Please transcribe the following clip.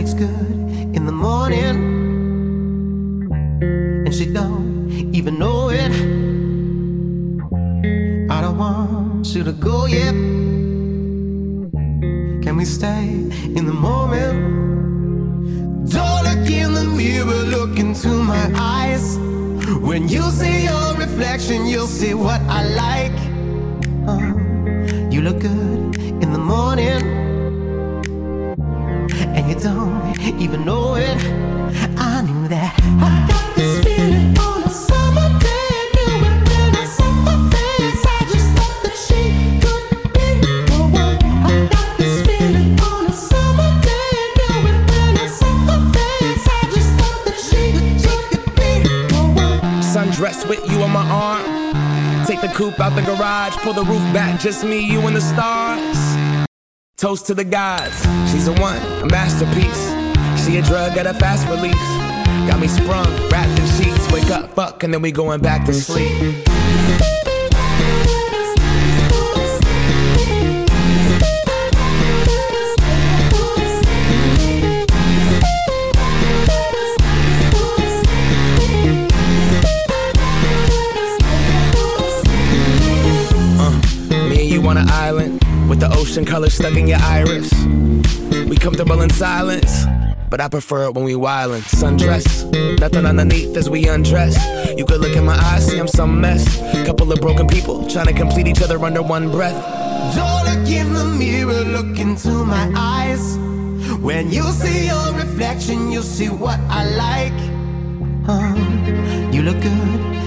looks good in the morning, and she don't even know it. I don't want you to go yet. Can we stay in the moment? Don't look in the mirror, look into my eyes. When you see your reflection, you'll see what I like. You look good in the morning, and you don't even know it. I knew that. I got this feeling on a summer day. Knew it when I saw her face. I just thought that she could be the one. I got this feeling on a summer day. Knew it when I saw her face. I just thought that she could be the one. Sundress with you on my arm. Take the coupe out the garage. Pull the roof back, just me, you and the stars. Toast to the gods. She's a one, a masterpiece. She a drug at a fast release. Got me sprung, wrapped in sheets. Wake up, fuck, and then we going back to sleep. Me and you on an island with the ocean color stuck in your iris. We comfortable in silence, but I prefer it when we wildin'. Sundress, nothing underneath as we undress. You could look in my eyes, see I'm some mess. Couple of broken people trying to complete each other under one breath. Don't look in the mirror, look into my eyes. When you see your reflection, you'll see what I like. You look good